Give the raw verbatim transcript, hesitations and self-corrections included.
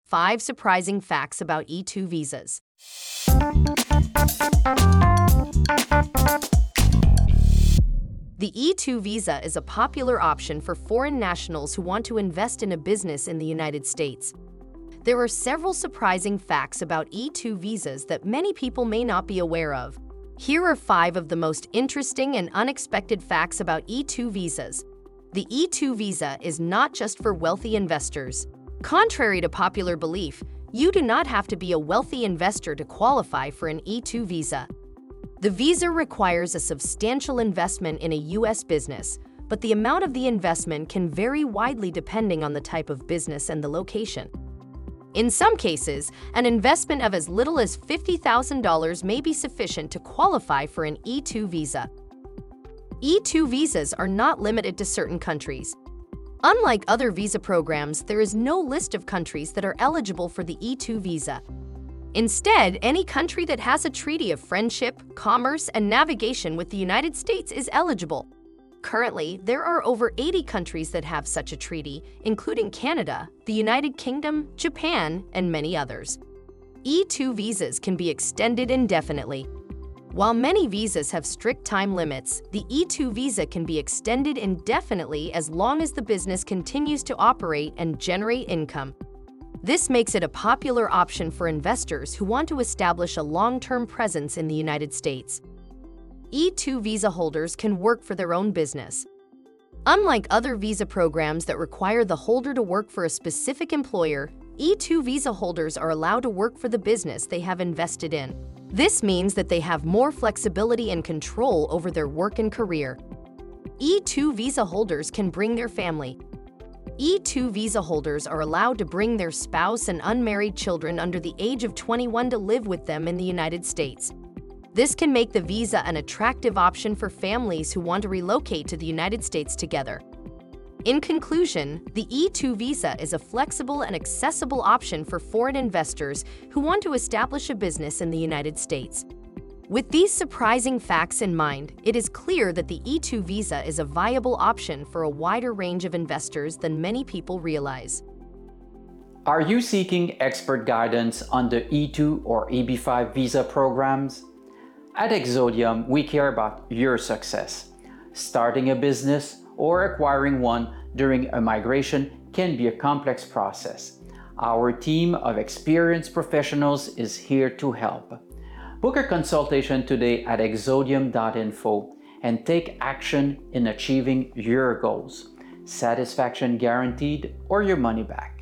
Five surprising facts about E two visas. The E two visa is a popular option for foreign nationals who want to invest in a business in the United States. There are several surprising facts about E two visas that many people may not be aware of. Here are five of the most interesting and unexpected facts about E two visas. The E two visa is not just for wealthy investors. Contrary to popular belief, you do not have to be a wealthy investor to qualify for an E two visa. The visa requires a substantial investment in a U S business, but the amount of the investment can vary widely depending on the type of business and the location. In some cases, an investment of as little as fifty thousand dollars may be sufficient to qualify for an E two visa. E two visas are not limited to certain countries. Unlike other visa programs, there is no list of countries that are eligible for the E two visa. Instead, any country that has a treaty of friendship, commerce, and navigation with the United States is eligible. Currently, there are over eighty countries that have such a treaty, including Canada, the United Kingdom, Japan, and many others. E two visas can be extended indefinitely. While many visas have strict time limits, the E two visa can be extended indefinitely as long as the business continues to operate and generate income. This makes it a popular option for investors who want to establish a long-term presence in the United States. E two visa holders can work for their own business. Unlike other visa programs that require the holder to work for a specific employer, E two visa holders are allowed to work for the business they have invested in. This means that they have more flexibility and control over their work and career. E two visa holders can bring their family. E two visa holders are allowed to bring their spouse and unmarried children under the age of twenty-one to live with them in the United States. This can make the visa an attractive option for families who want to relocate to the United States together. In conclusion, the E two visa is a flexible and accessible option for foreign investors who want to establish a business in the United States. With these surprising facts in mind, it is clear that the E two visa is a viable option for a wider range of investors than many people realize. Are you seeking expert guidance on the E two or E B five visa programs? At Exodium, we care about your success. Starting a business or acquiring one during a migration can be a complex process. Our team of experienced professionals is here to help. Book a consultation today at exodium dot info and take action in achieving your goals. Satisfaction guaranteed or your money back.